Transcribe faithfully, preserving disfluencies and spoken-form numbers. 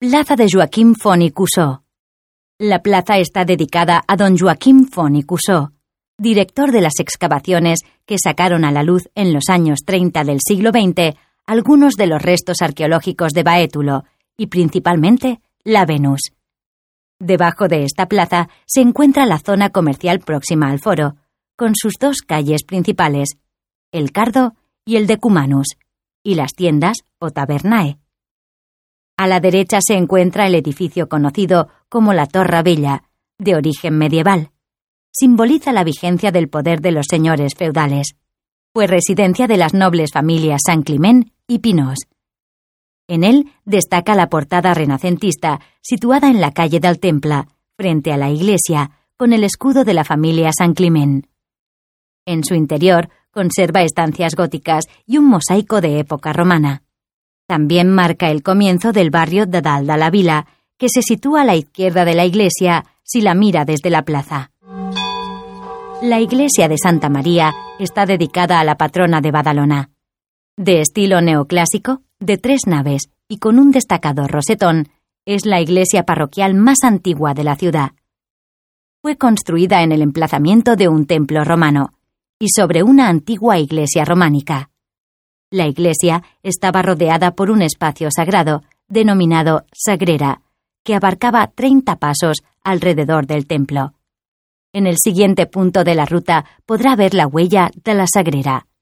Plaza de Joaquim Font i Cussó. La plaza está dedicada a don Joaquim Font i Cussó, director de las excavaciones que sacaron a la luz en los años treinta del siglo veinte algunos de los restos arqueológicos de Baétulo y principalmente la Venus. Debajo de esta plaza se encuentra la zona comercial próxima al foro, con sus dos calles principales, el Cardo y el Decumanus, y las tiendas o tabernae. A la derecha se encuentra el edificio conocido como la Torre Vella, de origen medieval. Simboliza la vigencia del poder de los señores feudales. Fue residencia de las nobles familias San Climent y Pinós. En él destaca la portada renacentista situada en la calle del Temple, frente a la iglesia, con el escudo de la familia San Climent. En su interior conserva estancias góticas y un mosaico de época romana. También marca el comienzo del barrio de Dalt de la Vila, que se sitúa a la izquierda de la iglesia si la mira desde la plaza. La iglesia de Santa María está dedicada a la patrona de Badalona. De estilo neoclásico, de tres naves y con un destacado rosetón, es la iglesia parroquial más antigua de la ciudad. Fue construida en el emplazamiento de un templo romano y sobre una antigua iglesia románica. La iglesia estaba rodeada por un espacio sagrado, denominado Sagrera, que abarcaba treinta pasos alrededor del templo. En el siguiente punto de la ruta podrá ver la huella de la Sagrera.